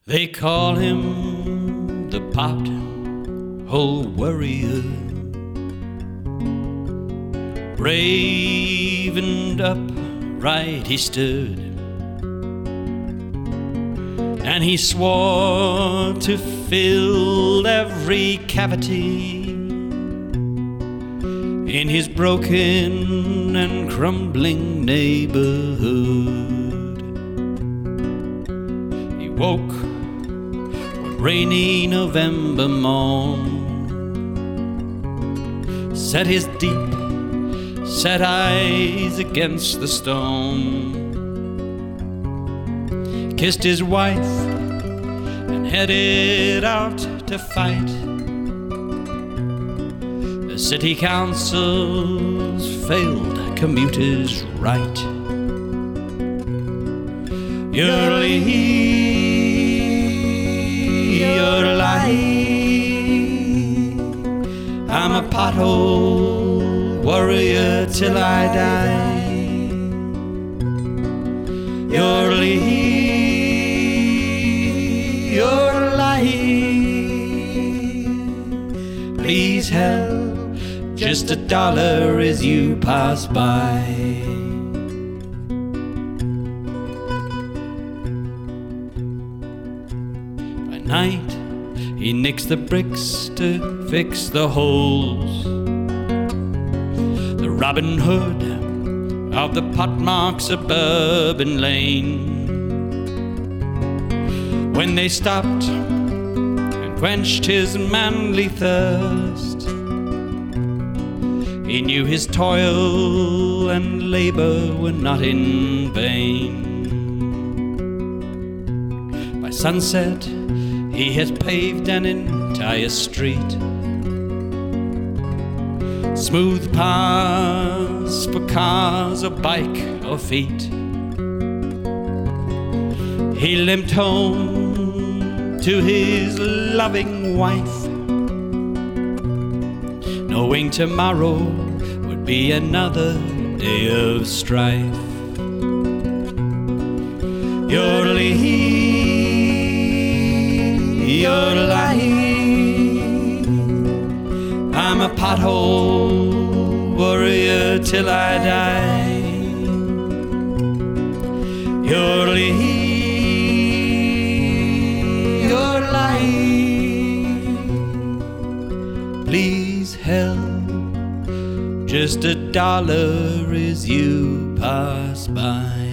They call him the pothole warrior. Brave and upright he stood, and he swore to fill every cavity in his broken and crumbling neighborhood. He woke one rainy November morn, set his deep set eyes against the stone, kissed his wife and headed out to fight the city council's failed commuters' right. You're lying, I'm a pothole warrior till I die. You're lying. Please help, just $1 as you pass by. By night, he nicks the bricks to fix the holes. The Robin Hood of the Potmark suburban lane. When they stopped and quenched his manly thirst, he knew his toil and labor were not in vain. By sunset, he has paved an entire street, smooth paths for cars or bike or feet. He limped home to his loving wife, knowing tomorrow would be another day of strife. You're lying, I'm a pothole warrior till I die. You're lying. Please help, just $1 as you pass by.